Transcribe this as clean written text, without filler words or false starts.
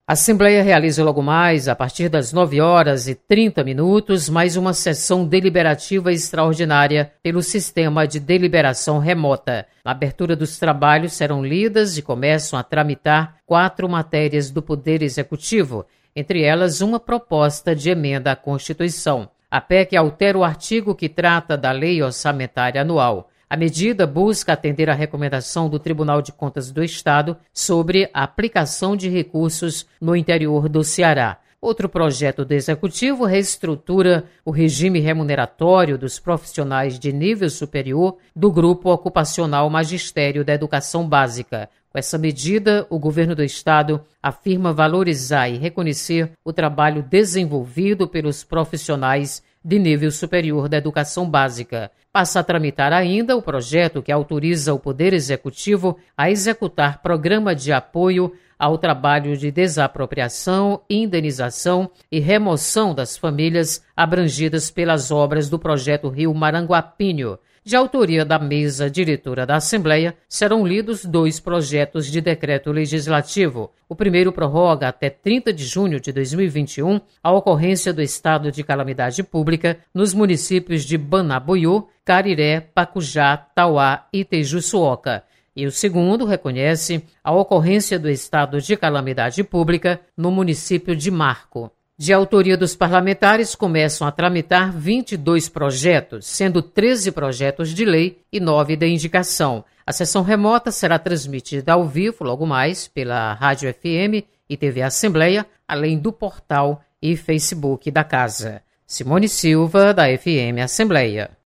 A Assembleia realiza logo mais, a partir das 9h30, mais uma sessão deliberativa extraordinária pelo sistema de deliberação remota. Na abertura dos trabalhos serão lidas e começam a tramitar 4 matérias do Poder Executivo, entre elas uma proposta de emenda à Constituição. A PEC altera o artigo que trata da Lei Orçamentária Anual. A medida busca atender à recomendação do Tribunal de Contas do Estado sobre a aplicação de recursos no interior do Ceará. Outro projeto do Executivo reestrutura o regime remuneratório dos profissionais de nível superior do Grupo Ocupacional Magistério da Educação Básica. Com essa medida, o governo do Estado afirma valorizar e reconhecer o trabalho desenvolvido pelos profissionais de nível superior da educação básica. Passa a tramitar ainda o projeto que autoriza o Poder Executivo a executar programa de apoio ao trabalho de desapropriação, indenização e remoção das famílias abrangidas pelas obras do projeto Rio Maranguapinho. De autoria da mesa diretora da Assembleia, serão lidos 2 projetos de decreto legislativo. O primeiro prorroga até 30 de junho de 2021 a ocorrência do estado de calamidade pública nos municípios de Banabuiú, Cariré, Pacujá, Tauá e Tejuçuoca. E o segundo reconhece a ocorrência do estado de calamidade pública no município de Marco. De autoria dos parlamentares, começam a tramitar 22 projetos, sendo 13 projetos de lei e 9 de indicação. A sessão remota será transmitida ao vivo, logo mais, pela Rádio FM e TV Assembleia, além do portal e Facebook da Casa. Simone Silva, da FM Assembleia.